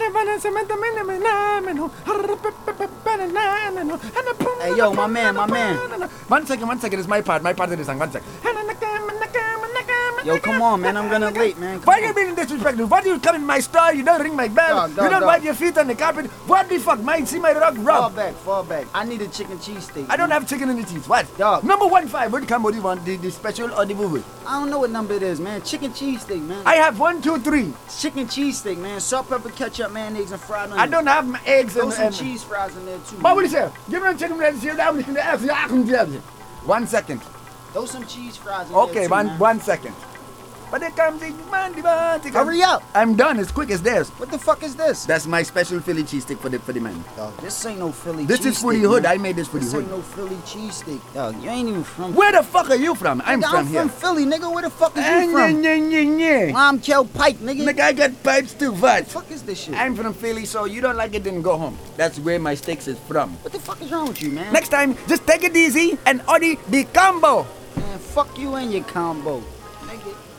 Hey, yo, my man. 1 second, it's my part of the song, 1 second. Yo, come on, man, I'm gonna late, man. Come Why on. you being disrespectful? Why do you come in my store, you don't ring my bell, Dog, you don't dog. wipe your feet on the carpet? What the fuck, man? See my rug rub. Fall back. I need a chicken cheesesteak. I don't have chicken in the cheese. What? Dog. Number 15, what combo do you want? The special or the boo? I don't know what number it is, man. Chicken cheesesteak, man. I have 1, 2, 3. Chicken cheesesteak, man. Salt, pepper, ketchup, mayonnaise, and fried onions. I don't have my eggs Throw and... some cheese fries in there, too. What will you say? Give me a chicken breast here, down in the ass. 1 second. Throw some cheese fries in there, Okay, too, man. 1 second. But there comes the man, Hurry up. I'm done, as quick as this. What the fuck is this? That's my special Philly cheesesteak for the man. Dog, this ain't no Philly This cheesesteak, is for the hood. man. I made this for the This hood. ain't no Philly cheesesteak. Dog, you ain't even from... Where the fuck are you from? I'm Nigga, from here. from Philly, nigga. Where the fuck is you from? Yeah. I'm Kel Pike, nigga. Nigga, I got pipes too, What what? the fuck is this shit? I'm from Philly, so you don't like it, then go home. That's where my steaks is from. What the fuck is wrong with you, man? Next time, just take it easy and order the combo. Man, fuck you and your combo. Nigga.